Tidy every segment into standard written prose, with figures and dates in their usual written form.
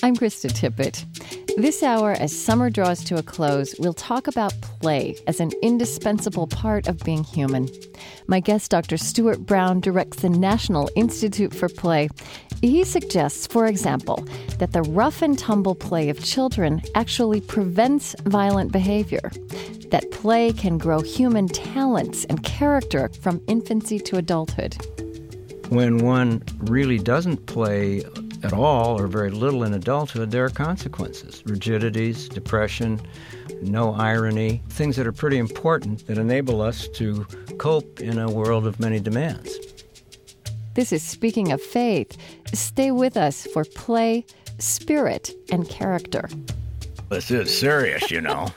I'm Krista Tippett. This hour, as summer draws to a close, we'll talk about play as an indispensable part of being human. My guest, Dr. Stuart Brown, directs the National Institute for Play. He suggests, for example, that the rough and tumble play of children actually prevents violent behavior, that play can grow human talents and character from infancy to adulthood. When one really doesn't play at all or very little in adulthood, there are consequences. Rigidities, depression, no irony, things that are pretty important that enable us to cope in a world of many demands. This is Speaking of Faith. Stay with us for play, spirit, and character. This is serious, you know.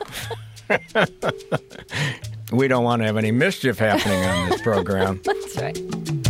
We don't want to have any mischief happening on this program. That's right.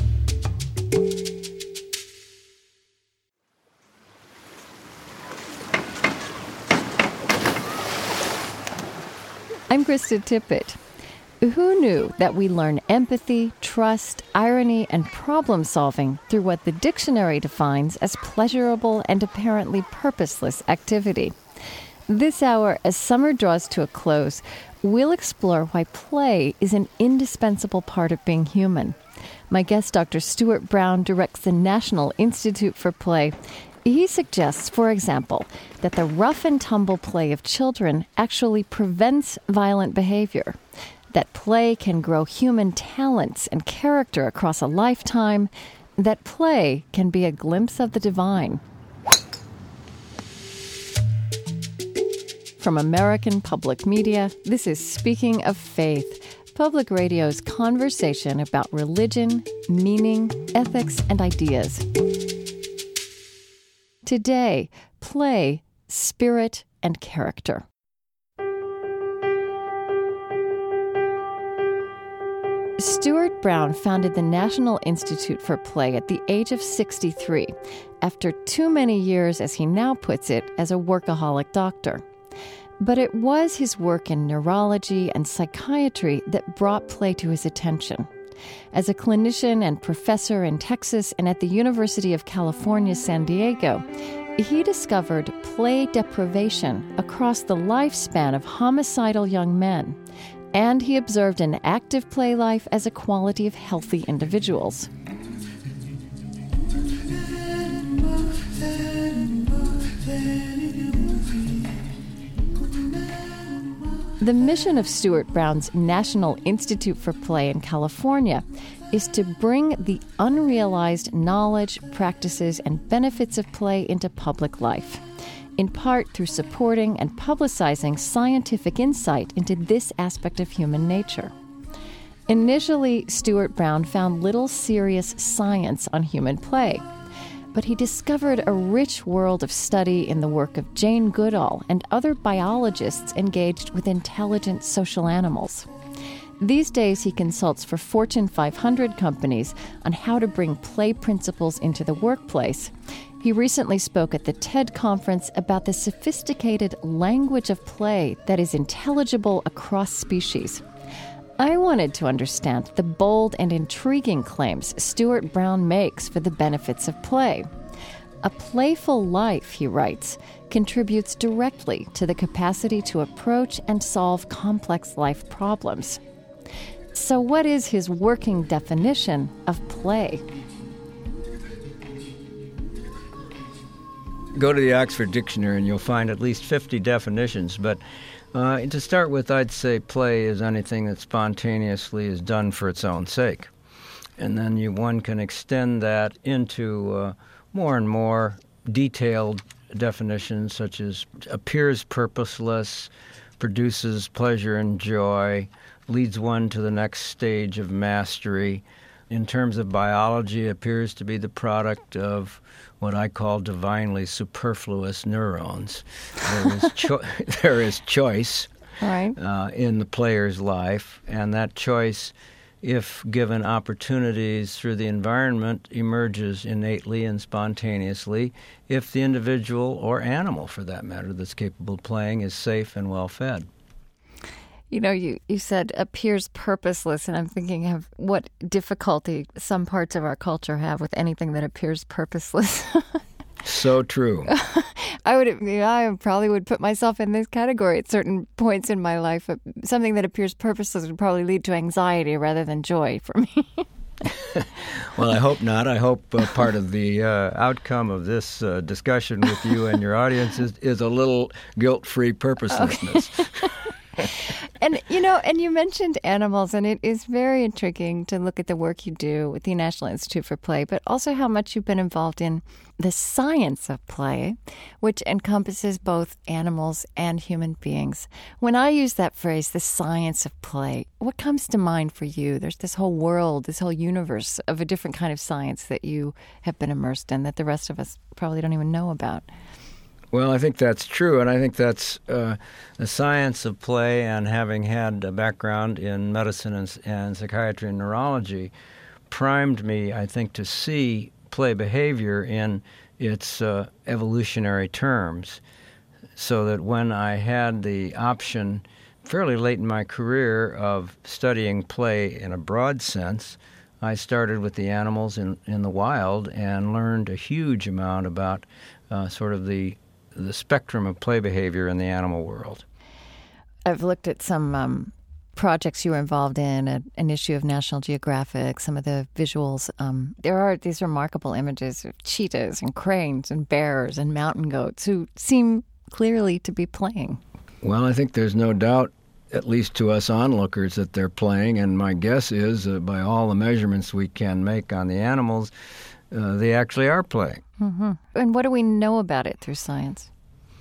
I'm Krista Tippett. Who knew that we learn empathy, trust, irony, and problem-solving through what the dictionary defines as pleasurable and apparently purposeless activity? This hour, as summer draws to a close, we'll explore why play is an indispensable part of being human. My guest, Dr. Stuart Brown, directs the National Institute for Play. He suggests, for example, that the rough and tumble play of children actually prevents violent behavior, that play can grow human talents and character across a lifetime, that play can be a glimpse of the divine. From American Public Media, this is Speaking of Faith, public radio's conversation about religion, meaning, ethics, and ideas. Today, play, spirit, and character. Stuart Brown founded the National Institute for Play at the age of 63, after too many years, as he now puts it, as a workaholic doctor. But it was his work in neurology and psychiatry that brought play to his attention. As a clinician and professor in Texas and at the University of California, San Diego, he discovered play deprivation across the lifespan of homicidal young men, and he observed an active play life as a quality of healthy individuals. The mission of Stuart Brown's National Institute for Play in California is to bring the unrealized knowledge, practices, and benefits of play into public life, in part through supporting and publicizing scientific insight into this aspect of human nature. Initially, Stuart Brown found little serious science on human play, but he discovered a rich world of study in the work of Jane Goodall and other biologists engaged with intelligent social animals. These days, he consults for Fortune 500 companies on how to bring play principles into the workplace. He recently spoke at the TED conference about the sophisticated language of play that is intelligible across species. I wanted to understand the bold and intriguing claims Stuart Brown makes for the benefits of play. A playful life, he writes, contributes directly to the capacity to approach and solve complex life problems. So what is his working definition of play? Go to the Oxford Dictionary and you'll find at least 50 definitions, but to start with, I'd say play is anything that spontaneously is done for its own sake. And then one can extend that into more and more detailed definitions, such as appears purposeless, produces pleasure and joy, leads one to the next stage of mastery. In terms of biology, it appears to be the product of what I call divinely superfluous neurons. There is choice in the player's life, and that choice, if given opportunities through the environment, emerges innately and spontaneously if the individual, or animal for that matter, that's capable of playing is safe and well fed. You know, you said appears purposeless, and I'm thinking of what difficulty some parts of our culture have with anything that appears purposeless. So true. I probably would put myself in this category at certain points in my life. Something that appears purposeless would probably lead to anxiety rather than joy for me. Well, I hope not. I hope part of the outcome of this discussion with you and your audience is a little guilt-free purposelessness. Okay. And you mentioned animals, and it is very intriguing to look at the work you do with the National Institute for Play, but also how much you've been involved in the science of play, which encompasses both animals and human beings. When I use that phrase, the science of play, what comes to mind for you? There's this whole world, this whole universe of a different kind of science that you have been immersed in that the rest of us probably don't even know about. Well, I think that's true, and I think that's the science of play, and having had a background in medicine and psychiatry and neurology primed me, I think, to see play behavior in its evolutionary terms, so that when I had the option fairly late in my career of studying play in a broad sense, I started with the animals in the wild and learned a huge amount about sort of the spectrum of play behavior in the animal world. I've looked at some projects you were involved in, an issue of National Geographic, some of the visuals. There are these remarkable images of cheetahs and cranes and bears and mountain goats who seem clearly to be playing. Well, I think there's no doubt, at least to us onlookers, that they're playing, and my guess is, by all the measurements we can make on the animals, they actually are playing. Mm-hmm. And what do we know about it through science?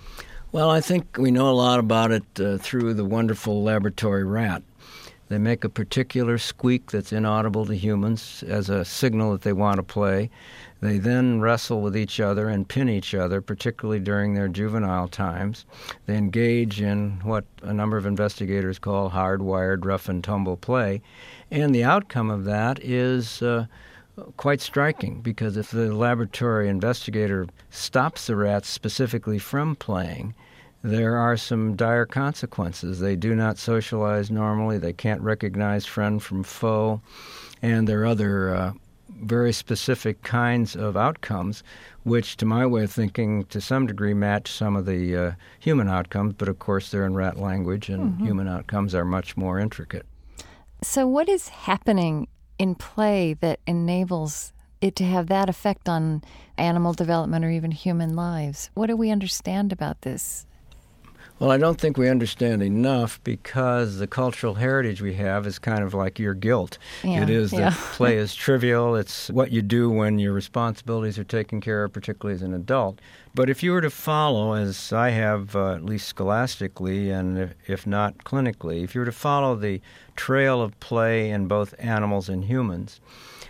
Well, I think we know a lot about it through the wonderful laboratory rat. They make a particular squeak that's inaudible to humans as a signal that they want to play. They then wrestle with each other and pin each other, particularly during their juvenile times. They engage in what a number of investigators call hardwired rough-and-tumble play. And the outcome of that is quite striking, because if the laboratory investigator stops the rats specifically from playing, there are some dire consequences. They do not socialize normally. They can't recognize friend from foe. And there are other very specific kinds of outcomes, which, to my way of thinking, to some degree match some of the human outcomes. But, of course, they're in rat language, and human outcomes are much more intricate. So what is happening in play that enables it to have that effect on animal development or even human lives? What do we understand about this? Well, I don't think we understand enough, because the cultural heritage we have is kind of like your guilt. It is that play is trivial. It's what you do when your responsibilities are taken care of, particularly as an adult. But if you were to follow, as I have, at least scholastically and if not clinically, if you were to follow the trail of play in both animals and humans,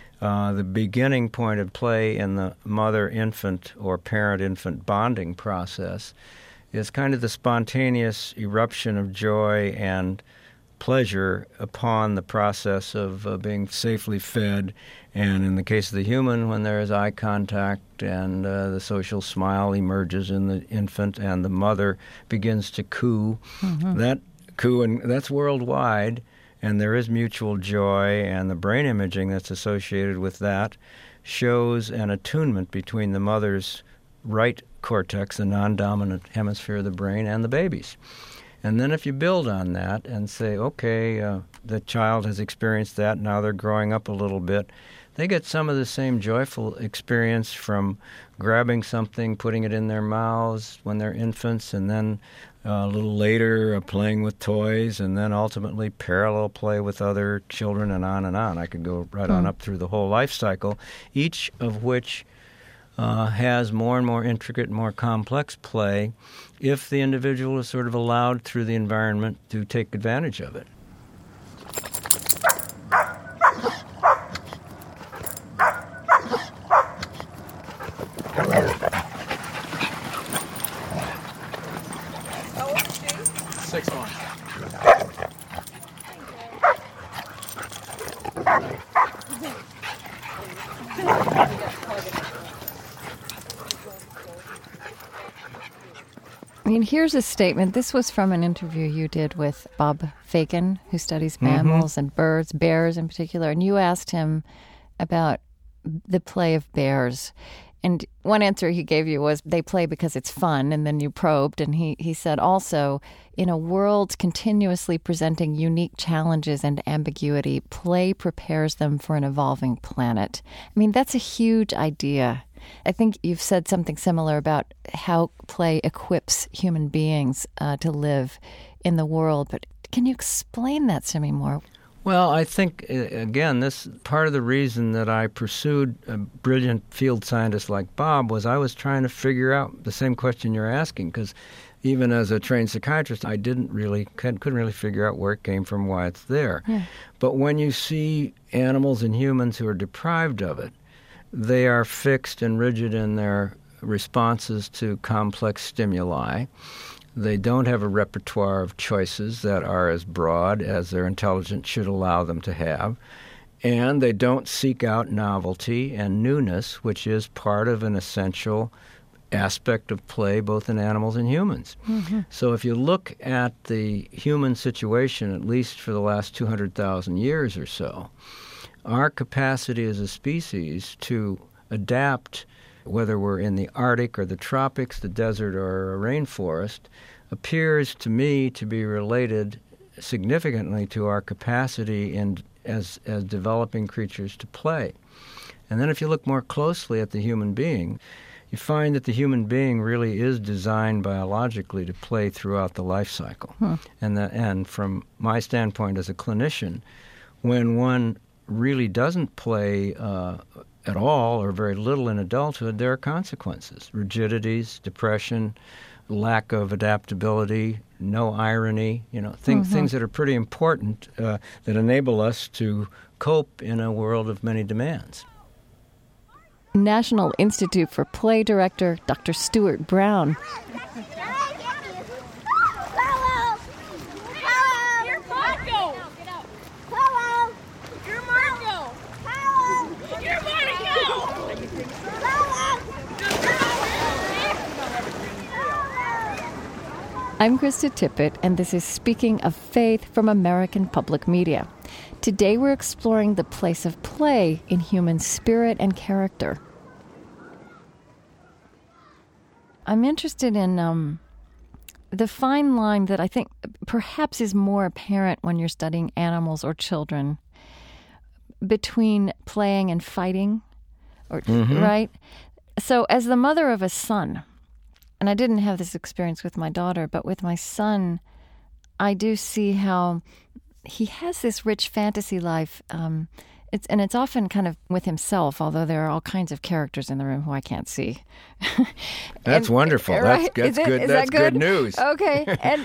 the beginning point of play in the mother-infant or parent-infant bonding process is kind of the spontaneous eruption of joy and pleasure upon the process of being safely fed. And in the case of the human, when there is eye contact and the social smile emerges in the infant and the mother begins to coo, that coo, and that's worldwide, and there is mutual joy, and the brain imaging that's associated with that shows an attunement between the mother's right cortex, the non-dominant hemisphere of the brain, and the baby's. And then if you build on that and say, okay, the child has experienced that, now they're growing up a little bit, they get some of the same joyful experience from grabbing something, putting it in their mouths when they're infants, and then a little later playing with toys, and then ultimately parallel play with other children, and on and on. I could go right on up through the whole life cycle, each of which has more and more intricate, more complex play if the individual is sort of allowed through the environment to take advantage of it. How old is she? 6 months. I mean, here's a statement. This was from an interview you did with Bob Fagan, who studies mammals and birds, bears in particular. And you asked him about the play of bears. And one answer he gave you was they play because it's fun, and then you probed, and he said also, in a world continuously presenting unique challenges and ambiguity, play prepares them for an evolving planet. I mean, that's a huge idea. I think you've said something similar about how play equips human beings to live in the world, but can you explain that to me more? Well, I think, again, this part of the reason that I pursued a brilliant field scientist like Bob was I was trying to figure out the same question you're asking, because even as a trained psychiatrist, I couldn't really figure out where it came from, why it's there. Yeah. But when you see animals and humans who are deprived of it, they are fixed and rigid in their responses to complex stimuli. They don't have a repertoire of choices that are as broad as their intelligence should allow them to have. And they don't seek out novelty and newness, which is part of an essential aspect of play, both in animals and humans. Mm-hmm. So if you look at the human situation, at least for the last 200,000 years or so, our capacity as a species to adapt, whether we're in the Arctic or the tropics, the desert or a rainforest, appears to me to be related significantly to our capacity as developing creatures to play. And then if you look more closely at the human being, you find that the human being really is designed biologically to play throughout the life cycle. And from my standpoint as a clinician, when one really doesn't play at all or very little in adulthood, there are consequences. Rigidities, depression, lack of adaptability, no irony, things that are pretty important that enable us to cope in a world of many demands. National Institute for Play Director Dr. Stuart Brown. I'm Krista Tippett, and this is Speaking of Faith from American Public Media. Today we're exploring the place of play in human spirit and character. I'm interested in the fine line that I think perhaps is more apparent when you're studying animals or children between playing and fighting, right? So as the mother of a son, and I didn't have this experience with my daughter, but with my son, I do see how he has this rich fantasy life. It's often kind of with himself, although there are all kinds of characters in the room who I can't see. That's wonderful. Right? That's good. That's good news. Okay.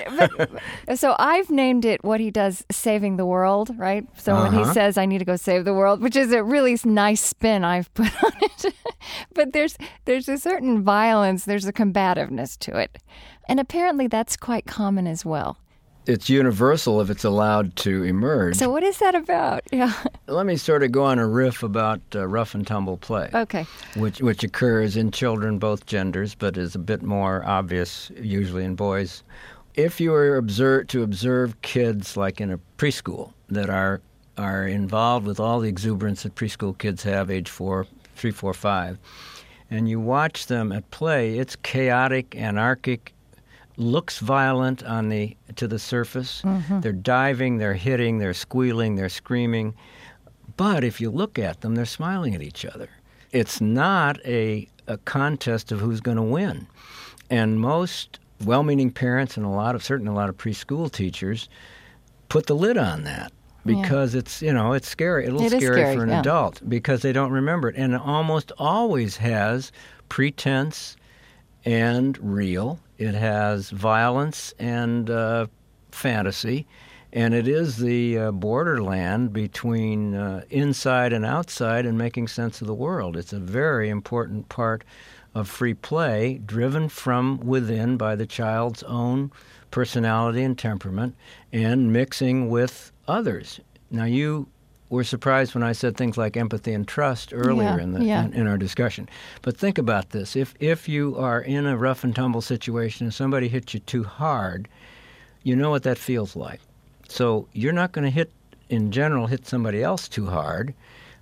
So I've named it what he does, saving the world, right? So when he says, I need to go save the world, which is a really nice spin I've put on it. But there's a certain violence, there's a combativeness to it. And apparently that's quite common as well. It's universal if it's allowed to emerge. So what is that about? Yeah. Let me sort of go on a riff about rough and tumble play. Okay. Which occurs in children, both genders, but is a bit more obvious usually in boys. If you were to observe kids like in a preschool that are involved with all the exuberance that preschool kids have, age 3, 4, 5, and you watch them at play, it's chaotic, anarchic, looks violent to the surface. Mm-hmm. They're diving, they're hitting, they're squealing, they're screaming. But if you look at them, they're smiling at each other. It's not a contest of who's going to win. And most well-meaning parents and a lot of preschool teachers put the lid on that because it's scary. It's scary for an adult because they don't remember it. And it almost always has pretense and real. It has violence and fantasy, and it is the borderland between inside and outside and making sense of the world. It's a very important part of free play, driven from within by the child's own personality and temperament, and mixing with others. Now, you were surprised when I said things like empathy and trust earlier in our discussion. But think about this. If you are in a rough and tumble situation and somebody hits you too hard, you know what that feels like. So you're not going to hit somebody else too hard,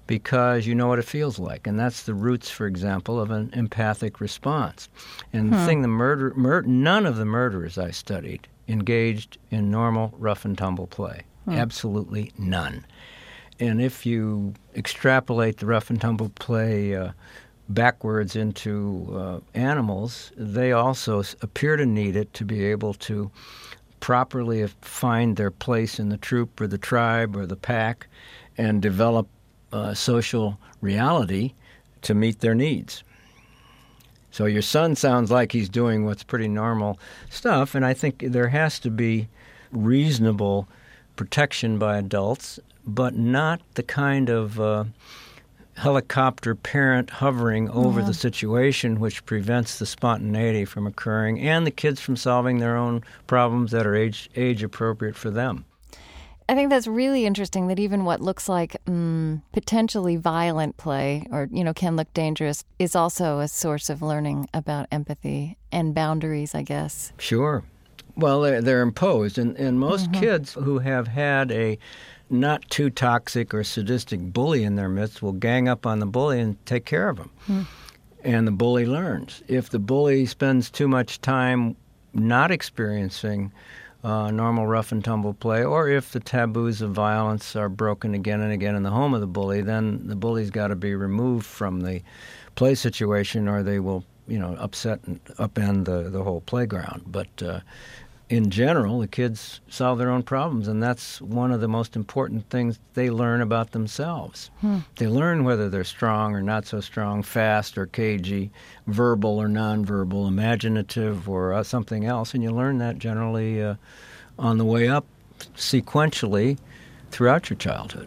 because you know what it feels like. And that's the roots, for example, of an empathic response. And the thing, none of the murderers I studied engaged in normal rough and tumble play. Absolutely none. And if you extrapolate the rough and tumble play backwards into animals, they also appear to need it to be able to properly find their place in the troop or the tribe or the pack and develop social reality to meet their needs. So your son sounds like he's doing what's pretty normal stuff, and I think there has to be reasonable protection by adults, but not the kind of helicopter parent hovering over the situation, which prevents the spontaneity from occurring and the kids from solving their own problems that are age appropriate for them. I think that's really interesting that even what looks like potentially violent play or, can look dangerous is also a source of learning about empathy and boundaries, I guess. Sure. Well, they're imposed. And most kids who have had a not too toxic or sadistic bully in their midst will gang up on the bully and take care of him. And the bully learns. If the bully spends too much time not experiencing normal rough and tumble play, or if the taboos of violence are broken again and again in the home of the bully, then the bully's got to be removed from the play situation, or they will, upset and upend the whole playground. But in general, the kids solve their own problems, and that's one of the most important things they learn about themselves. They learn whether they're strong or not so strong, fast or cagey, verbal or nonverbal, imaginative or something else, and you learn that generally on the way up sequentially throughout your childhood.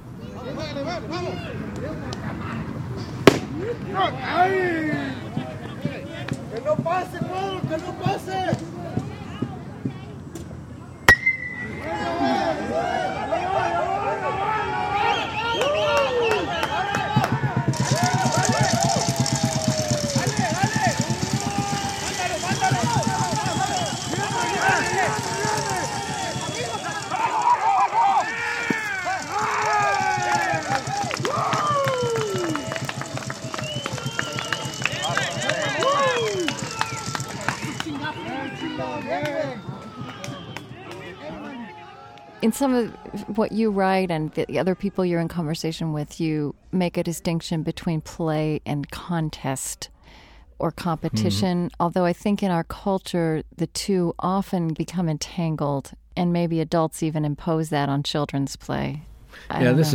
In some of what you write and the other people you're in conversation with, you make a distinction between play and contest or competition, although I think in our culture the two often become entangled, and maybe adults even impose that on children's play. This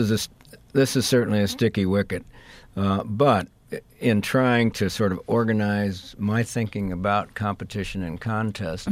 is certainly a sticky wicket, but in trying to sort of organize my thinking about competition and contest,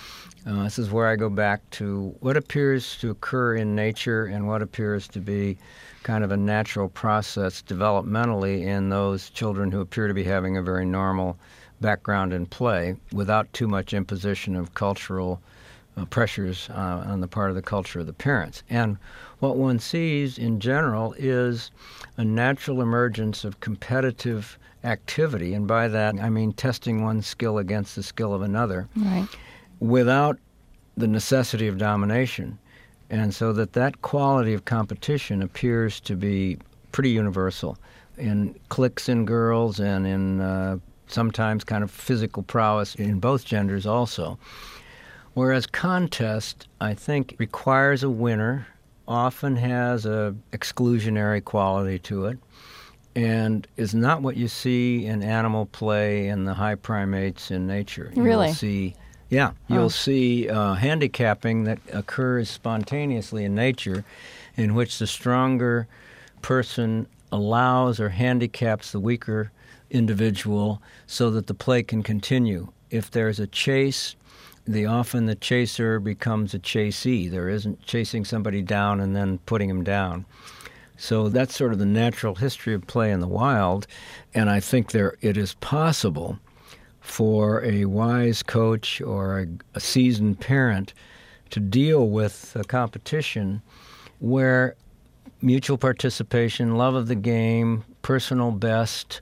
this is where I go back to what appears to occur in nature and what appears to be kind of a natural process developmentally in those children who appear to be having a very normal background in play without too much imposition of cultural pressures on the part of the culture of the parents. And what one sees in general is a natural emergence of competitive activity, and by that I mean testing one's skill against the skill of another, right, without the necessity of domination. And so that quality of competition appears to be pretty universal in cliques in girls and in sometimes kind of physical prowess in both genders also. Whereas contest, I think, requires a winner, often has a exclusionary quality to it, and is not what you see in animal play and the high primates in nature. Really? You'll see handicapping that occurs spontaneously in nature, in which the stronger person allows or handicaps the weaker individual so that the play can continue. If there's a chase, often the chaser becomes a chasee. There isn't chasing somebody down and then putting him down. So that's sort of the natural history of play in the wild, and I think it is possible for a wise coach or a seasoned parent to deal with a competition where mutual participation, love of the game, personal best,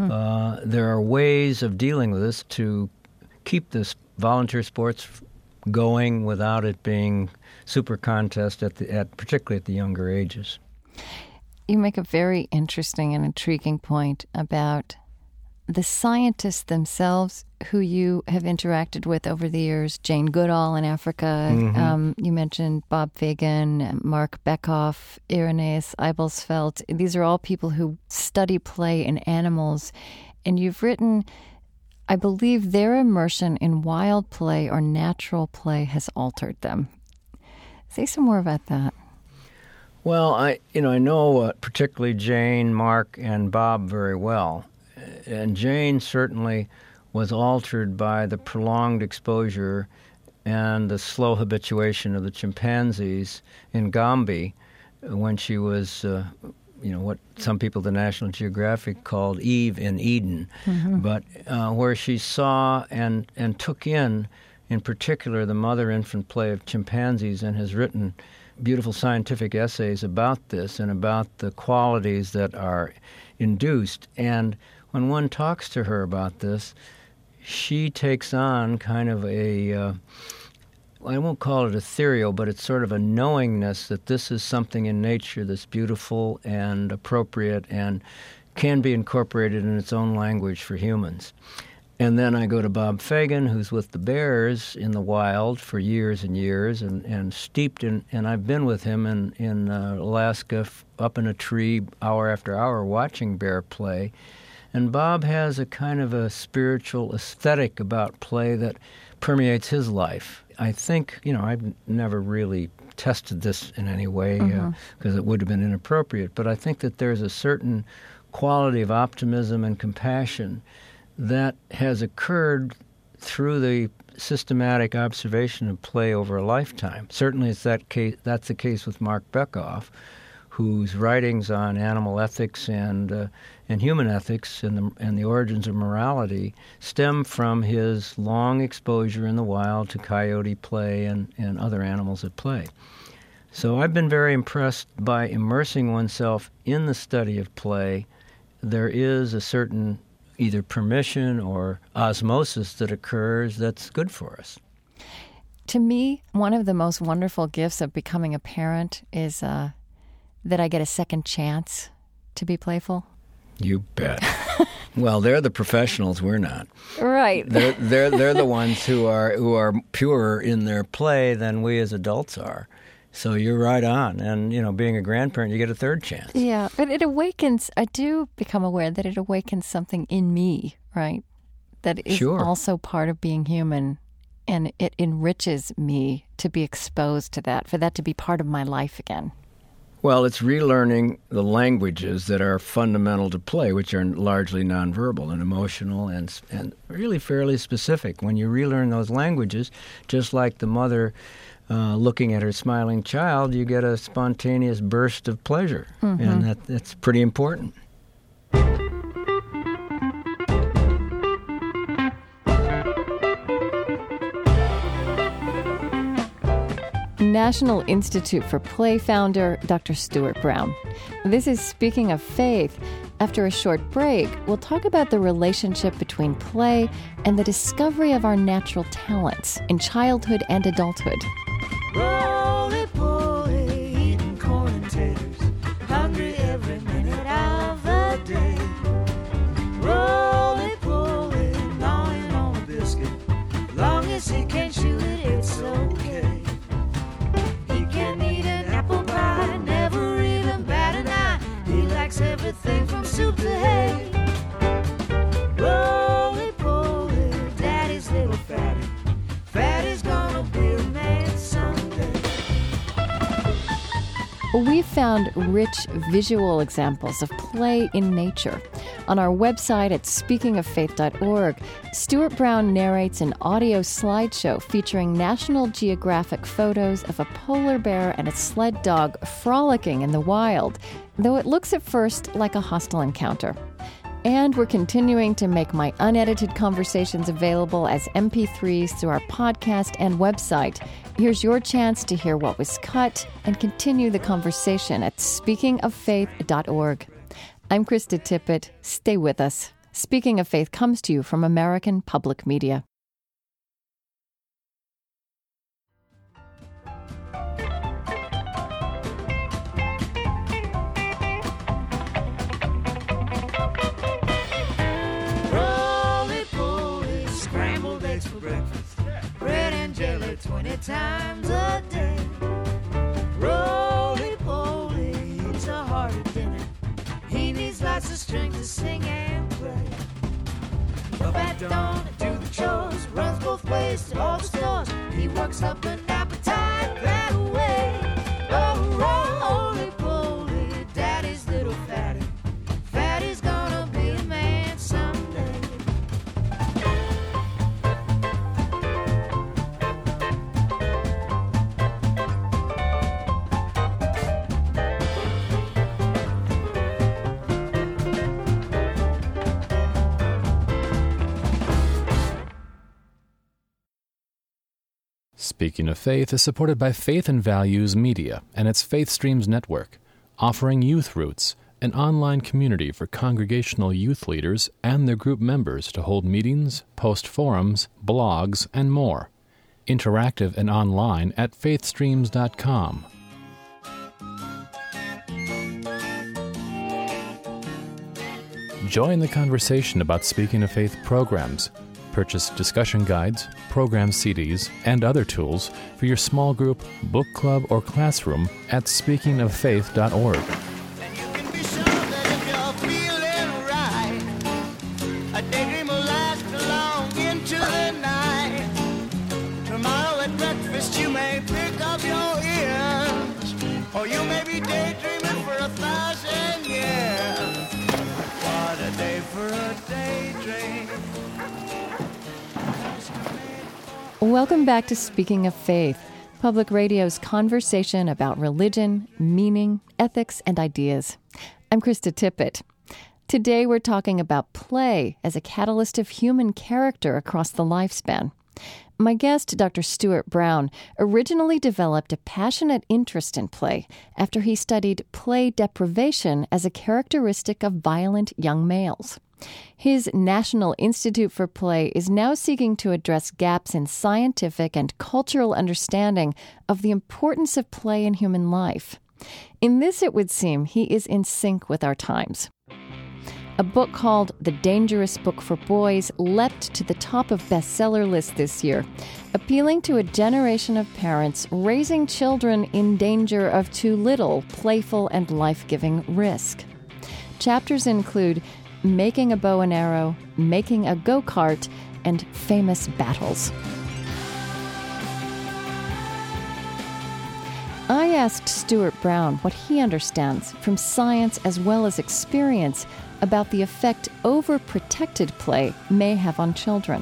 there are ways of dealing with this to keep this volunteer sports going without it being super contest particularly at the younger ages. you make a very interesting and intriguing point about the scientists themselves who you have interacted with over the years. Jane Goodall in Africa. You mentioned Bob Fagan, Mark Bekoff, Irenaeus Eibelsfeld. These are all people who study play in animals. And you've written, I believe their immersion in wild play or natural play has altered them. Say some more about that. Well, I know particularly Jane, Mark, and Bob very well. And Jane certainly was altered by the prolonged exposure and the slow habituation of the chimpanzees in Gombe when she was, what some people at the National Geographic called Eve in Eden, but where she saw and took in particular, the mother-infant play of chimpanzees, and has written beautiful scientific essays about this and about the qualities that are induced. And when one talks to her about this, she takes on kind of I won't call it ethereal, but it's sort of a knowingness that this is something in nature that's beautiful and appropriate and can be incorporated in its own language for humans. And then I go to Bob Fagan, who's with the bears in the wild for years and years and steeped in, and I've been with him in Alaska up in a tree hour after hour watching bear play. And Bob has a kind of a spiritual aesthetic about play that permeates his life. I think, I've never really tested this in any way because it would have been inappropriate, but I think that there's a certain quality of optimism and compassion that has occurred through the systematic observation of play over a lifetime. Certainly that's the case with Mark Bekoff, whose writings on animal ethics and human ethics and the origins of morality stem from his long exposure in the wild to coyote play and other animals at play. So I've been very impressed by immersing oneself in the study of play. There is a certain either permission or osmosis that occurs that's good for us. To me, one of the most wonderful gifts of becoming a parent is that I get a second chance to be playful. You bet. Well, they're the professionals. We're not. Right. They're the ones who are purer in their play than we as adults are. So you're right on. And, being a grandparent, you get a third chance. Yeah, but it awakens, I do become aware that it awakens something in me, right? That is also part of being human. And it enriches me to be exposed to that, for that to be part of my life again. Well, it's relearning the languages that are fundamental to play, which are largely nonverbal and emotional and really fairly specific. When you relearn those languages, just like the mother looking at her smiling child, you get a spontaneous burst of pleasure, and that's pretty important. National Institute for Play founder, Dr. Stuart Brown. This is Speaking of Faith. After a short break, we'll talk about the relationship between play and the discovery of our natural talents in childhood and adulthood. Roly-poly, eating corn and taters, hungry every minute of the day. Roly-poly, gnawing on a biscuit, long as he can chew it, it's okay. He can eat an apple pie, never even bat an eye. He likes everything from soup to hay. Roly-poly, daddy's little fatty. Fatty's gonna be a man someday. We found rich visual examples of play in nature. On our website at speakingoffaith.org, Stuart Brown narrates an audio slideshow featuring National Geographic photos of a polar bear and a sled dog frolicking in the wild, though it looks at first like a hostile encounter. And we're continuing to make my unedited conversations available as MP3s through our podcast and website. Here's your chance to hear what was cut and continue the conversation at speakingoffaith.org. I'm Krista Tippett. Stay with us. Speaking of Faith comes to you from American Public Media. cornflakes for breakfast, bread and jelly 20 times a day. Roly-poly, it's a hearty dinner. He needs lots of strength to sing and play. Up at dawn to the chores, runs both ways to all the stores. He works up an appetite that way. Oh, roly-poly, daddy's little fatty. Fatty's gonna be a man someday. Speaking of Faith is supported by Faith and Values Media and its Faith Streams Network, offering Youth Roots, an online community for congregational youth leaders and their group members to hold meetings, post forums, blogs, and more. Interactive and online at faithstreams.com. Join the conversation about Speaking of Faith programs. Purchase discussion guides, program CDs, and other tools for your small group, book club, or classroom at speakingoffaith.org. And you can be sure that if you're feeling right, a daydream will last long into the night. Tomorrow at breakfast you may pick up your ears, or you may be daydreaming for 1,000 years. What a day for a daydream. Welcome back to Speaking of Faith, Public Radio's conversation about religion, meaning, ethics, and ideas. I'm Krista Tippett. Today we're talking about play as a catalyst of human character across the lifespan. My guest, Dr. Stuart Brown, originally developed a passionate interest in play after he studied play deprivation as a characteristic of violent young males. His National Institute for Play is now seeking to address gaps in scientific and cultural understanding of the importance of play in human life. In this, it would seem, he is in sync with our times. A book called The Dangerous Book for Boys leapt to the top of bestseller lists this year, appealing to a generation of parents raising children in danger of too little playful and life-giving risk. Chapters include Making a Bow and Arrow, Making a Go-Kart, and Famous Battles. I asked Stuart Brown what he understands from science as well as experience about the effect overprotected play may have on children.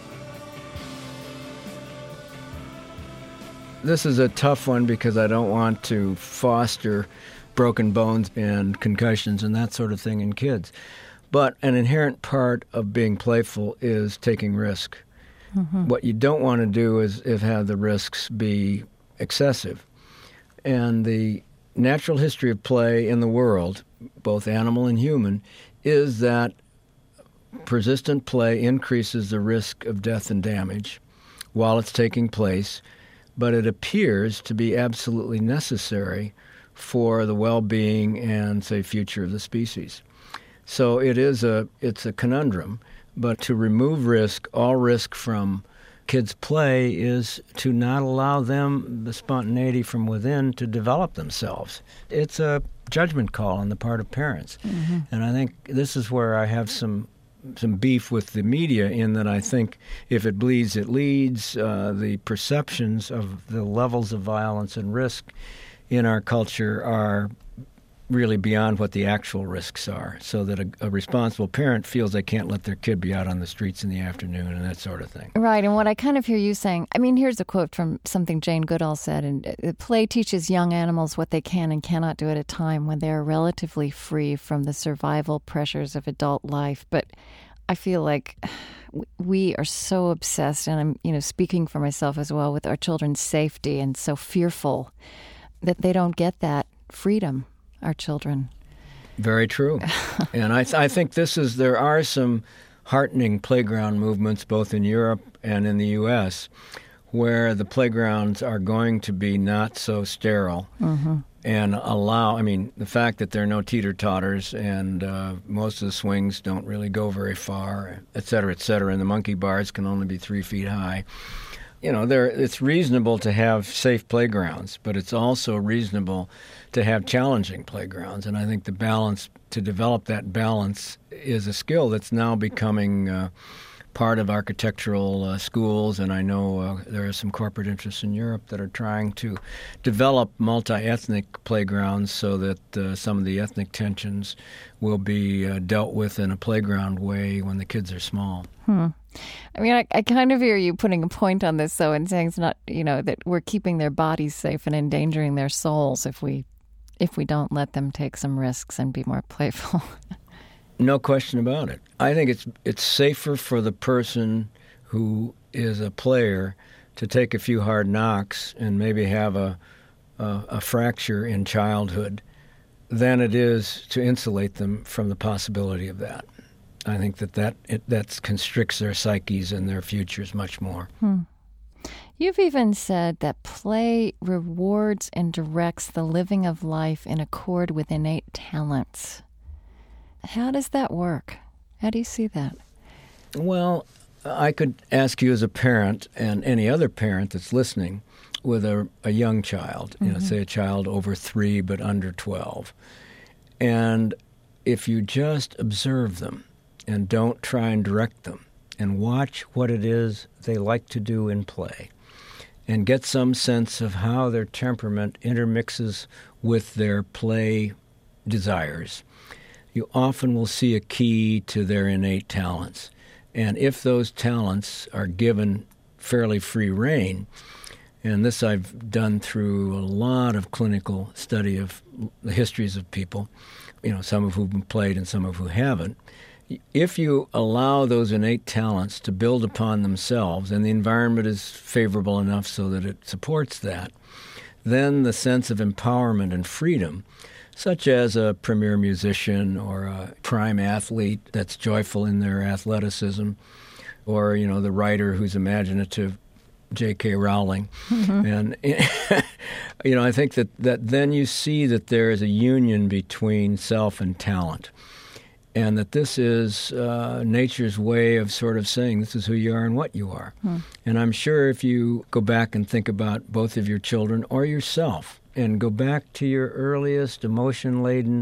This is a tough one because I don't want to foster broken bones and concussions and that sort of thing in kids. But an inherent part of being playful is taking risk. Mm-hmm. What you don't want to do is have the risks be excessive. And the natural history of play in the world, both animal and human, is that persistent play increases the risk of death and damage while it's taking place, but it appears to be absolutely necessary for the well-being and, say, future of the species. So it's a conundrum, but to remove risk, all risk from kids' play is to not allow them the spontaneity from within to develop themselves. It's a judgment call on the part of parents. Mm-hmm. And I think this is where I have some beef with the media, in that I think if it bleeds, it leads. The perceptions of the levels of violence and risk in our culture are really beyond what the actual risks are, so that a responsible parent feels they can't let their kid be out on the streets in the afternoon and that sort of thing. Right, and what I kind of hear you saying, I mean, here's a quote from something Jane Goodall said, and play teaches young animals what they can and cannot do at a time when they are relatively free from the survival pressures of adult life. But I feel like we are so obsessed, and I'm, speaking for myself as well, with our children's safety, and so fearful that they don't get that freedom. Our children. Very true. And I think there are some heartening playground movements both in Europe and in the U.S. where the playgrounds are going to be not so sterile. Mm-hmm. and allow, I mean, the fact that there are no teeter-totters and most of the swings don't really go very far, et cetera, and the monkey bars can only be 3 feet high. You know, it's reasonable to have safe playgrounds, but it's also reasonable to have challenging playgrounds. And I think the balance, to develop that balance, is a skill that's now becoming part of architectural schools, and I know there are some corporate interests in Europe that are trying to develop multi-ethnic playgrounds so that some of the ethnic tensions will be dealt with in a playground way when the kids are small. I mean, I kind of hear you putting a point on this, though, and saying it's not, you know, that we're keeping their bodies safe and endangering their souls if we don't let them take some risks and be more playful. No question about it. I think it's safer for the person who is a player to take a few hard knocks and maybe have a fracture in childhood than it is to insulate them from the possibility of that. I think that constricts their psyches and their futures much more. You've even said that play rewards and directs the living of life in accord with innate talents. How does that work? How do you see that? Well, I could ask you as a parent and any other parent that's listening with a young child, you know, say a child over 3 but under 12. And if you just observe them and don't try and direct them and watch what it is they like to do in play and get some sense of how their temperament intermixes with their play desires, you often will see a key to their innate talents. And if those talents are given fairly free rein, and this I've done through a lot of clinical study of the histories of people, you know, some of whom played and some of who haven't, if you allow those innate talents to build upon themselves and the environment is favorable enough so that it supports that, then the sense of empowerment and freedom, such as a premier musician or a prime athlete that's joyful in their athleticism, or, you know, the writer who's imaginative, J.K. Rowling. And, you know, I think that then you see that there is a union between self and talent, and that this is nature's way of sort of saying this is who you are and what you are. And I'm sure if you go back and think about both of your children or yourself, and go back to your earliest emotion-laden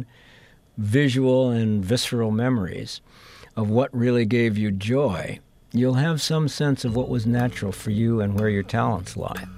visual and visceral memories of what really gave you joy, you'll have some sense of what was natural for you and where your talents lie.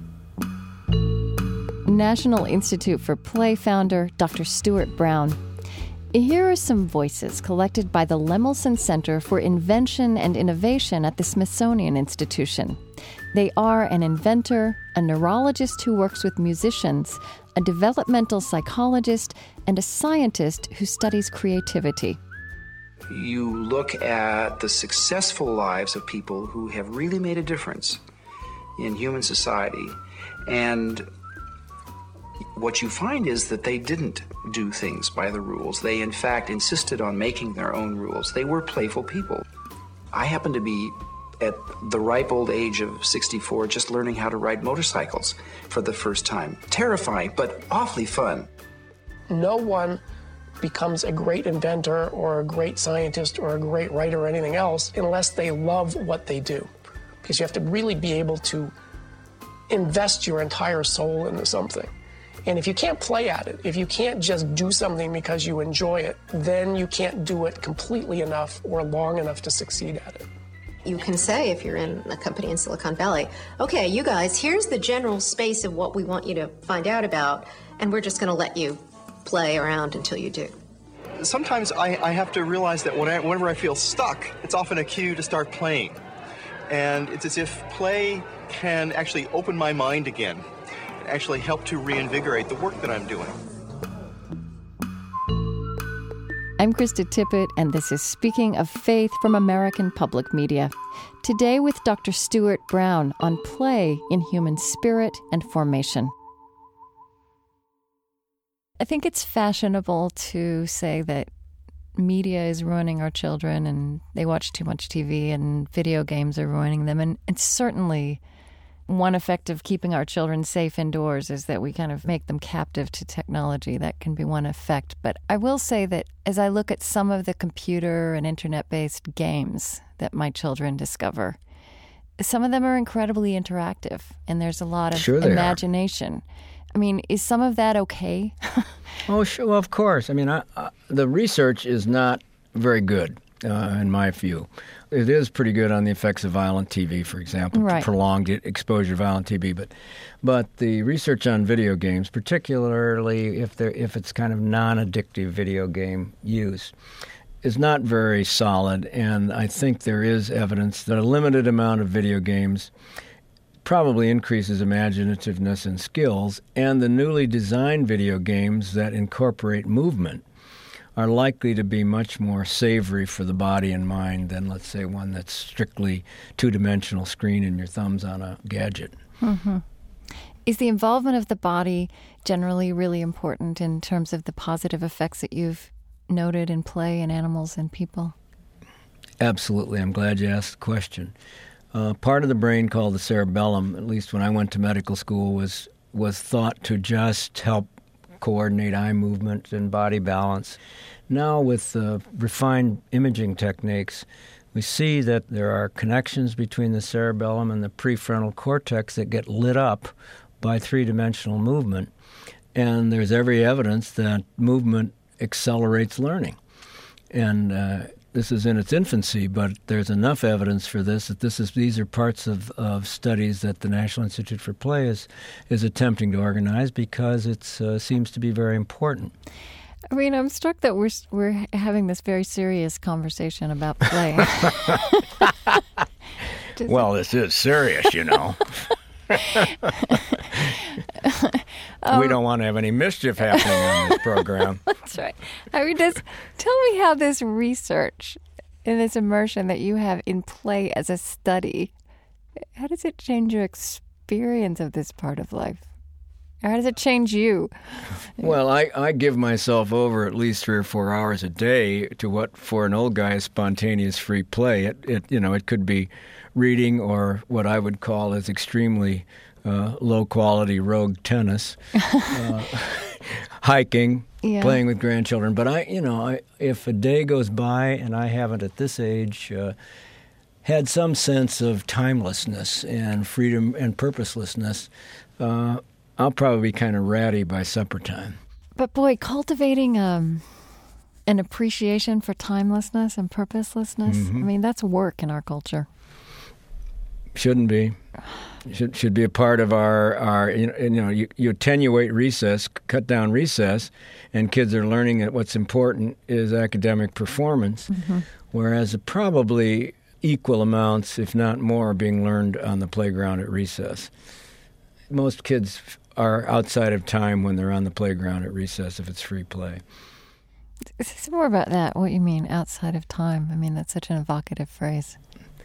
National Institute for Play founder Dr. Stuart Brown. Here are some voices collected by the Lemelson Center for Invention and Innovation at the Smithsonian Institution. They are an inventor, a neurologist who works with musicians, a developmental psychologist, and a scientist who studies creativity. You look at the successful lives of people who have really made a difference in human society, and what you find is that they didn't do things by the rules. They, in fact, insisted on making their own rules. They were playful people. I happen to be at the ripe old age of 64, just learning how to ride motorcycles for the first time. Terrifying, but awfully fun. No one becomes a great inventor or a great scientist or a great writer or anything else unless they love what they do. Because you have to really be able to invest your entire soul into something. And if you can't play at it, if you can't just do something because you enjoy it, then you can't do it completely enough or long enough to succeed at it. You can say, if you're in a company in Silicon Valley, okay, you guys, here's the general space of what we want you to find out about, and we're just going to let you play around until you do. Sometimes I have to realize that whenever I feel stuck, it's often a cue to start playing. And it's as if play can actually open my mind again, and actually help to reinvigorate the work that I'm doing. I'm Krista Tippett, and this is Speaking of Faith from American Public Media. Today with Dr. Stuart Brown on play in human spirit and formation. I think it's fashionable to say that media is ruining our children and they watch too much TV and video games are ruining them. And certainly one effect of keeping our children safe indoors is that we kind of make them captive to technology. That can be one effect. But I will say that as I look at some of the computer and internet-based games that my children discover, some of them are incredibly interactive, and there's a lot of imagination. I mean, is some of that okay? Oh, sure. Well, of course. I mean, the research is not very good, in my view. It is pretty good on the effects of violent TV, for example, prolonged exposure to violent TV. But the research on video games, particularly if it's kind of non-addictive video game use, is not very solid. And I think there is evidence that a limited amount of video games probably increases imaginativeness and skills, and the newly designed video games that incorporate movement are likely to be much more savory for the body and mind than, let's say, one that's strictly two-dimensional screen and your thumbs on a gadget. Mm-hmm. Is the involvement of the body generally really important in terms of the positive effects that you've noted in play in animals and people? Absolutely. I'm glad you asked the question. Part of the brain called the cerebellum, at least when I went to medical school, was thought to just help coordinate eye movement and body balance. Now, with refined imaging techniques, we see that there are connections between the cerebellum and the prefrontal cortex that get lit up by three-dimensional movement. And there's every evidence that movement accelerates learning. And this is in its infancy, but there's enough evidence for this that these are parts of studies that the National Institute for Play is attempting to organize because it seems to be very important. I mean, I'm struck that we're having this very serious conversation about play. Well, this is serious, you know. We don't want to have any mischief happening on this program. That's right. I mean, tell me how this research and this immersion that you have in play as a study, how does it change your experience of this part of life? How does it change you? Well, I give myself over at least 3 or 4 hours a day to what for an old guy is spontaneous free play. It could be reading or what I would call as extremely low-quality rogue tennis, hiking, playing with grandchildren. But if a day goes by and I haven't at this age had some sense of timelessness and freedom and purposelessness, I'll probably be kind of ratty by supper time. But boy, cultivating an appreciation for timelessness and purposelessness, I mean, that's work in our culture. Shouldn't be. Should be a part of our you attenuate recess, cut down recess, and kids are learning that what's important is academic performance, whereas probably equal amounts, if not more, are being learned on the playground at recess. Most kids are outside of time when they're on the playground at recess if it's free play. Say more about that, what you mean outside of time. I mean, that's such an evocative phrase.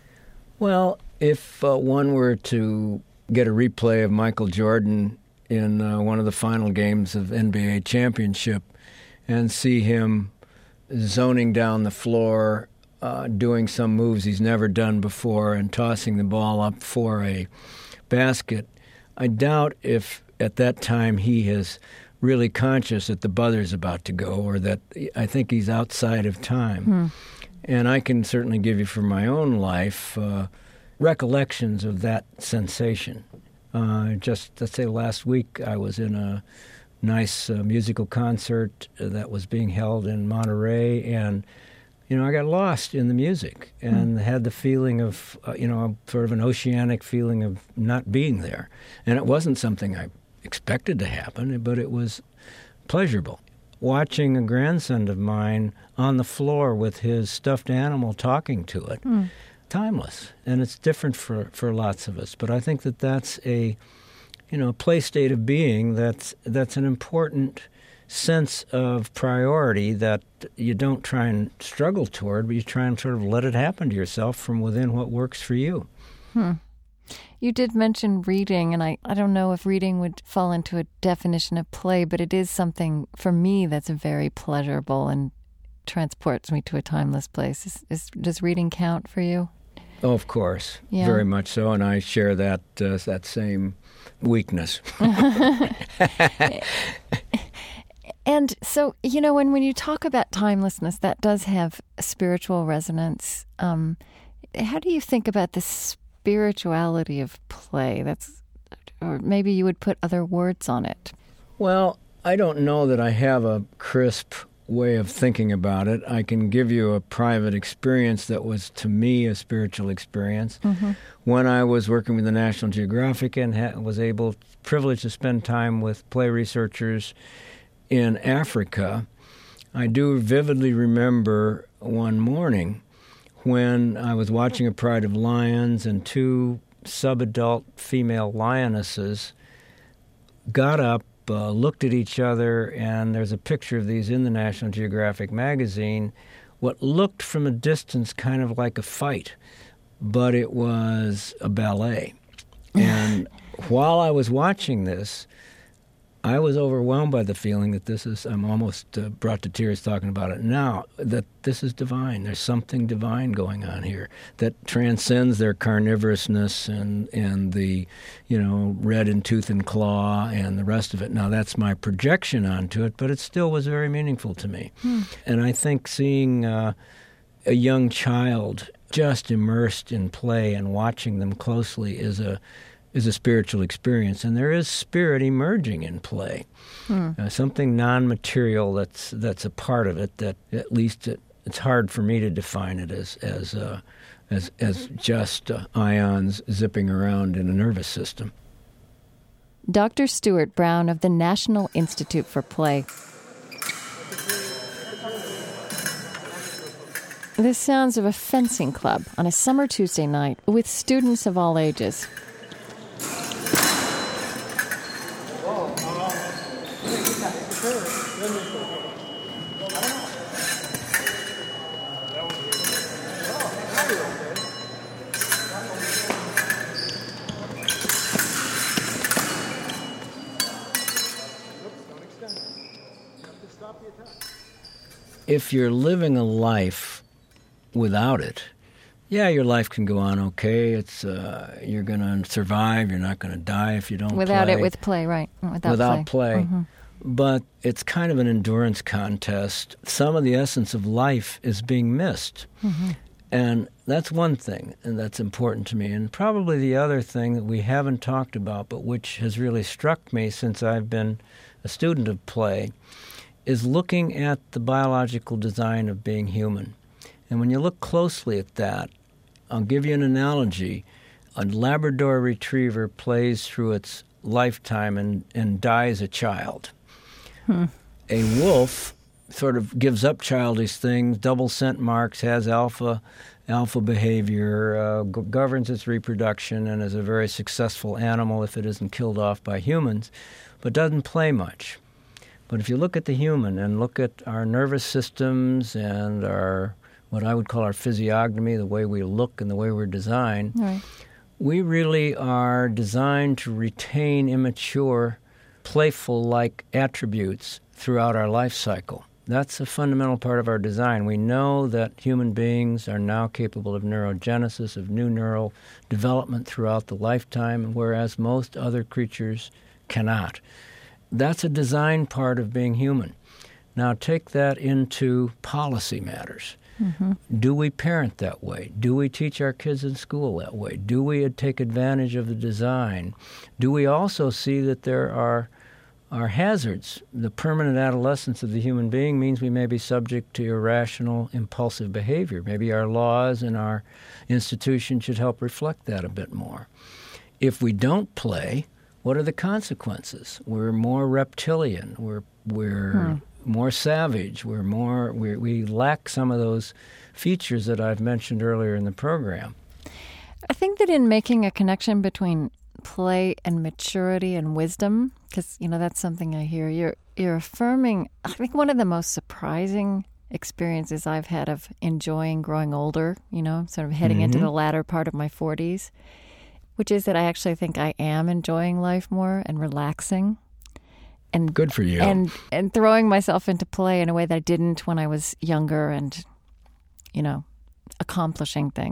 Well, if one were to get a replay of Michael Jordan in one of the final games of NBA championship and see him zoning down the floor, doing some moves he's never done before and tossing the ball up for a basket, I doubt if at that time he is really conscious that the buzzer's about to go or that I think he's outside of time. And I can certainly give you from my own life recollections of that sensation. Just, let's say last week I was in a nice musical concert that was being held in Monterey, and I got lost in the music and had the feeling of, sort of an oceanic feeling of not being there. And it wasn't something I expected to happen, but it was pleasurable. Watching a grandson of mine on the floor with his stuffed animal talking to it, timeless. And it's different for lots of us. But I think that's a, play state of being that's an important sense of priority that you don't try and struggle toward, but you try and sort of let it happen to yourself from within what works for you. You did mention reading, and I don't know if reading would fall into a definition of play, but it is something for me that's very pleasurable and transports me to a timeless place. Does reading count for you? Oh, of course, Yeah. very much so, and I share that same weakness. And so, when you talk about timelessness, that does have spiritual resonance. How do you think about the spirituality of play? Or maybe you would put other words on it. Well, I don't know that I have a crisp way of thinking about it. I can give you a private experience that was, to me, a spiritual experience. Mm-hmm. When I was working with the National Geographic and was privileged to spend time with play researchers in Africa, I do vividly remember one morning when I was watching a pride of lions and two subadult female lionesses got up, looked at each other, and there's a picture of these in the National Geographic magazine, what looked from a distance kind of like a fight, but it was a ballet. And while I was watching this, I was overwhelmed by the feeling that I'm almost brought to tears talking about it now, that this is divine. There's something divine going on here that transcends their carnivorousness and the, red in tooth and claw and the rest of it. Now, that's my projection onto it, but it still was very meaningful to me. And I think seeing a young child just immersed in play and watching them closely is a spiritual experience, and there is spirit emerging in play, something non-material that's a part of it. That at least it's hard for me to define it as just ions zipping around in a nervous system. Dr. Stuart Brown of the National Institute for Play. The sounds of a fencing club on a summer Tuesday night with students of all ages. If you're living a life without it, your life can go on okay. It's you're going to survive. You're not going to die if you don't Without play. it, with play, right. Without play. Mm-hmm. But it's kind of an endurance contest. Some of the essence of life is being missed. Mm-hmm. And that's one thing, and that's important to me. And probably the other thing that we haven't talked about, but which has really struck me since I've been a student of play, is looking at the biological design of being human. And when you look closely at that, I'll give you an analogy. A Labrador retriever plays through its lifetime and dies a child. A wolf sort of gives up childish things, double scent marks, has alpha behavior, governs its reproduction, and is a very successful animal if it isn't killed off by humans, but doesn't play much. But if you look at the human and look at our nervous systems and our, what I would call our physiognomy, the way we look and the way we're designed, Right. we really are designed to retain immature, playful-like attributes throughout our life cycle. That's a fundamental part of our design. We know that human beings are now capable of neurogenesis, of new neural development throughout the lifetime, whereas most other creatures cannot. That's a design part of being human. Now take that into policy matters. Mm-hmm. Do we parent that way? Do we teach our kids in school that way? Do we take advantage of the design? Do we also see that there are hazards? The permanent adolescence of the human being means we may be subject to irrational, impulsive behavior. Maybe our laws and our institutions should help reflect that a bit more. If we don't play, what are the consequences? We're more reptilian. We're more savage. We lack some of those features that I've mentioned earlier in the program. I think that in making a connection between play and maturity and wisdom, because that's something I hear, you're affirming. I think one of the most surprising experiences I've had of enjoying growing older, sort of heading into the latter part of my 40s, which is that I actually think I am enjoying life more and relaxing. And good for you. And throwing myself into play in a way that I didn't when I was younger and, accomplishing things.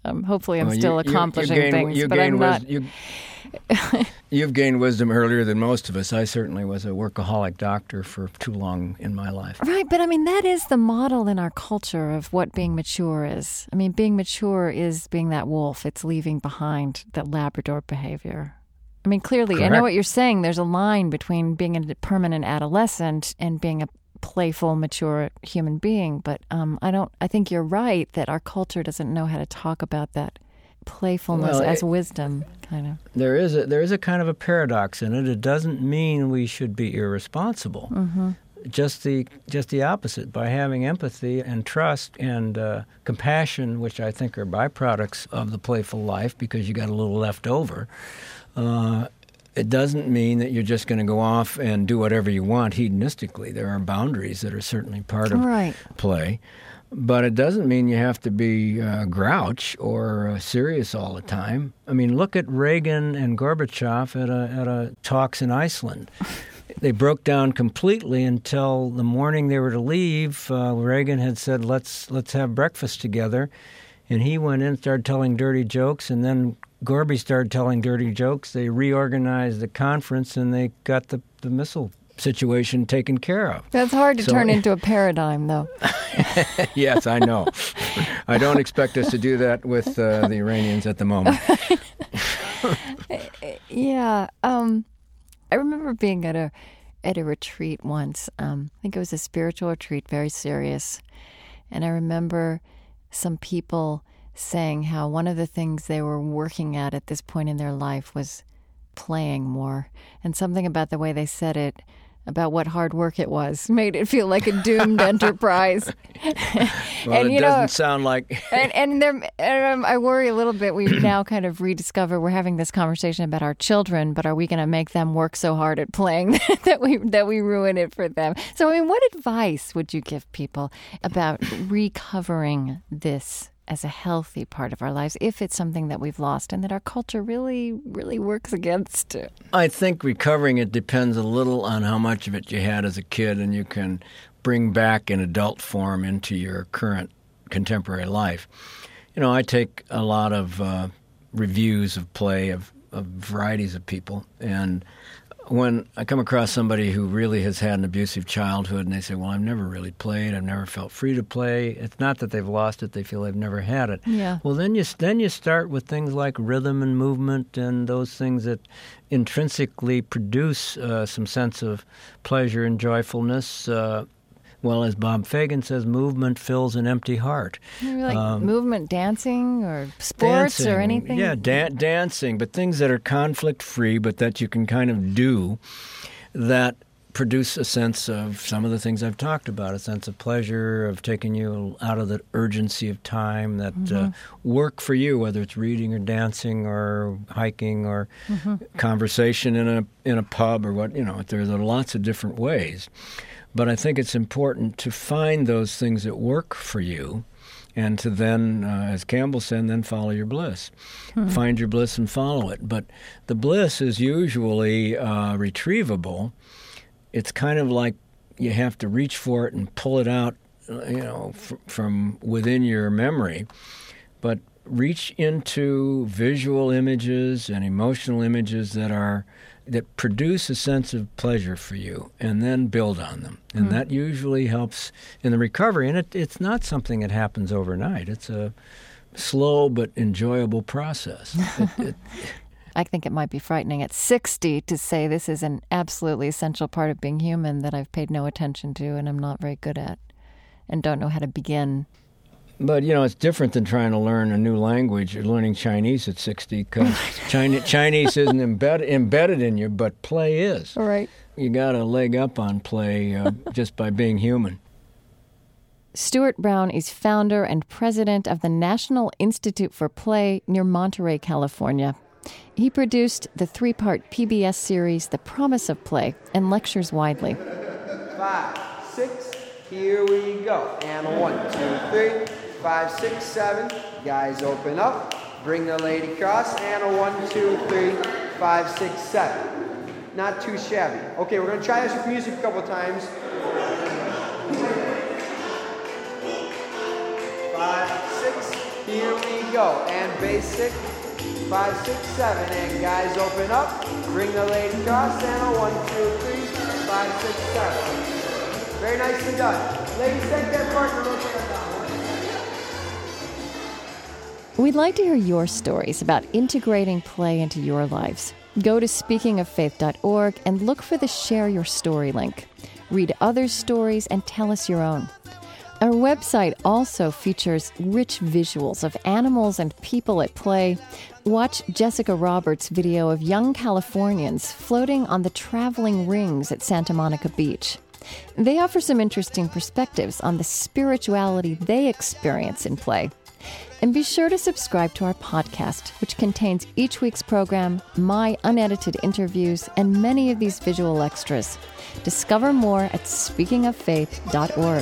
Hopefully I'm Well, still accomplishing things, but I'm not. You've gained wisdom earlier than most of us. I certainly was a workaholic doctor for too long in my life. Right, but I mean, that is the model in our culture of what being mature is. I mean, being mature is being that wolf. It's leaving behind that Labrador behavior. I mean, clearly, Correct. I know what you're saying. There's a line between being a permanent adolescent and being a playful, mature human being. But I think you're right that our culture doesn't know how to talk about that playfulness as wisdom, kind of. There is a kind of a paradox in it. It doesn't mean we should be irresponsible. Mm-hmm. Just the opposite. By having empathy and trust and compassion, which I think are byproducts of the playful life, because you got a little left over. It doesn't mean that you're just going to go off and do whatever you want hedonistically. There are boundaries that are certainly part of play. But it doesn't mean you have to be grouch or serious all the time. I mean, look at Reagan and Gorbachev at a talks in Iceland. They broke down completely until the morning they were to leave. Reagan had said, let's have breakfast together. And he went in and started telling dirty jokes, and then Gorby started telling dirty jokes. They reorganized the conference, and they got the missile situation taken care of. That's hard to turn into a paradigm, though. Yes, I know. I don't expect us to do that with the Iranians at the moment. Yeah. I remember being at a retreat once. I think it was a spiritual retreat, very serious. And I remember some people saying how one of the things they were working at this point in their life was playing more. And something about the way they said it, about what hard work it was, made it feel like a doomed enterprise. Well, and, it doesn't sound like... I worry a little bit. We've now kind of rediscovered, we're having this conversation about our children, but are we going to make them work so hard at playing that we ruin it for them? So, I mean, what advice would you give people about recovering this as a healthy part of our lives, if it's something that we've lost and that our culture really, really works against? I think recovering it depends a little on how much of it you had as a kid and you can bring back in adult form into your current contemporary life. You know, I take a lot of reviews of play of varieties of people, and when I come across somebody who really has had an abusive childhood and they say, well, I've never really played, I've never felt free to play, it's not that they've lost it, they feel they've never had it. Yeah. Well, then you start with things like rhythm and movement and those things that intrinsically produce some sense of pleasure and joyfulness. Well, as Bob Fagan says, movement fills an empty heart. Maybe like movement, dancing, or sports, or anything? Yeah, dancing, but things that are conflict-free, but that you can kind of do, that produce a sense of some of the things I've talked about, a sense of pleasure, of taking you out of the urgency of time, that work for you, whether it's reading or dancing or hiking or conversation in a pub or what, you know, there's lots of different ways. But I think it's important to find those things that work for you and to then, as Campbell said, then follow your bliss. Find your bliss and follow it. But the bliss is usually retrievable. It's kind of like you have to reach for it and pull it out, you know, from within your memory. But reach into visual images and emotional images that produce a sense of pleasure for you, and then build on them. And that usually helps in the recovery. And it's not something that happens overnight. It's a slow but enjoyable process. I think it might be frightening at 60 to say this is an absolutely essential part of being human that I've paid no attention to and I'm not very good at and don't know how to begin. But, you know, it's different than trying to learn a new language or learning Chinese at 60, because Chinese isn't embedded in you, but play is. Right. You got a leg up on play just by being human. Stuart Brown is founder and president of the National Institute for Play near Monterey, California. He produced the 3-part PBS series The Promise of Play and lectures widely. 5, 6, here we go. And 1, 2, 3. 5, 6, 7. Guys, open up. Bring the lady across. And a 1, 2, 3, 5, 6, 7. Not too shabby. Okay, we're going to try this with music a couple times. 5, 6. Here we go. go. And basic, 5, 6, 7. And guys, open up. Bring the lady across. And a 1, 2, 3, 5, 6, 7. Very nicely done. Ladies, take that partner. Rotate on down. We'd like to hear your stories about integrating play into your lives. Go to speakingoffaith.org and look for the Share Your Story link. Read others' stories and tell us your own. Our website also features rich visuals of animals and people at play. Watch Jessica Roberts' video of young Californians floating on the traveling rings at Santa Monica Beach. They offer some interesting perspectives on the spirituality they experience in play. And be sure to subscribe to our podcast, which contains each week's program, my unedited interviews, and many of these visual extras. Discover more at speakingoffaith.org.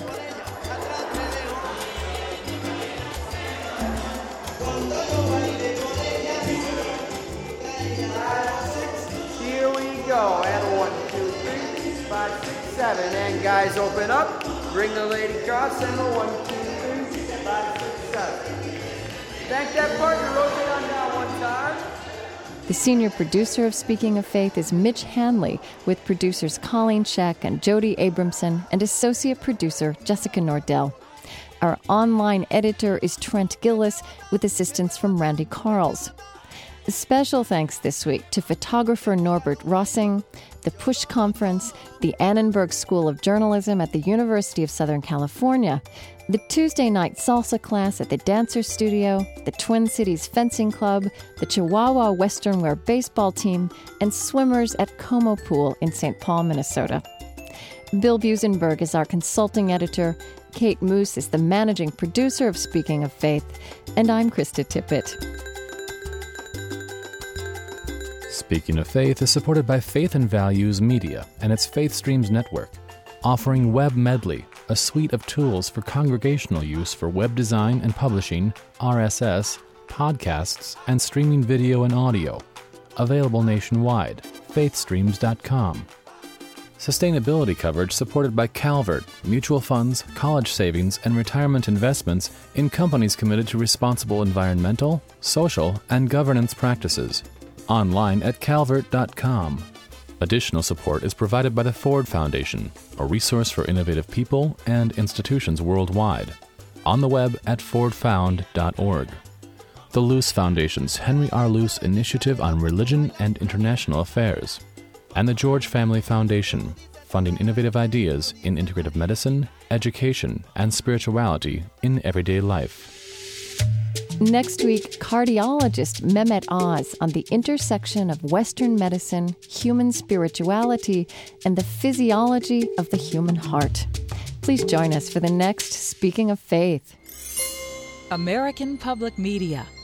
Here we go. And 1, 2, 3, 5, 6, 7. And guys, open up. Bring the lady across. And a 1, 2, 3, 5, 6, 7. Thank that partner. Rotate on down one time. The senior producer of Speaking of Faith is Mitch Hanley, with producers Colleen Scheck and Jody Abramson, and associate producer Jessica Nordell. Our online editor is Trent Gillis, with assistance from Randy Carls. Special thanks this week to photographer Norbert Rossing, the Push Conference, the Annenberg School of Journalism at the University of Southern California, the Tuesday night salsa class at the Dancer Studio, the Twin Cities Fencing Club, the Chihuahua Western Wear baseball team, and swimmers at Como Pool in St. Paul, Minnesota. Bill Busenberg is our consulting editor, Kate Moose is the managing producer of Speaking of Faith, and I'm Krista Tippett. Speaking of Faith is supported by Faith and Values Media and its Faith Streams Network, offering Web Medley, a suite of tools for congregational use for web design and publishing, RSS, podcasts, and streaming video and audio. Available nationwide. faithstreams.com. Sustainability coverage supported by Calvert, mutual funds, college savings, and retirement investments in companies committed to responsible environmental, social, and governance practices. Online at calvert.com. Additional support is provided by the Ford Foundation, a resource for innovative people and institutions worldwide. On the web at fordfound.org. The Luce Foundation's Henry R. Luce Initiative on Religion and International Affairs. And the George Family Foundation, funding innovative ideas in integrative medicine, education, and spirituality in everyday life. Next week, cardiologist Mehmet Oz on the intersection of Western medicine, human spirituality, and the physiology of the human heart. Please join us for the next Speaking of Faith. American Public Media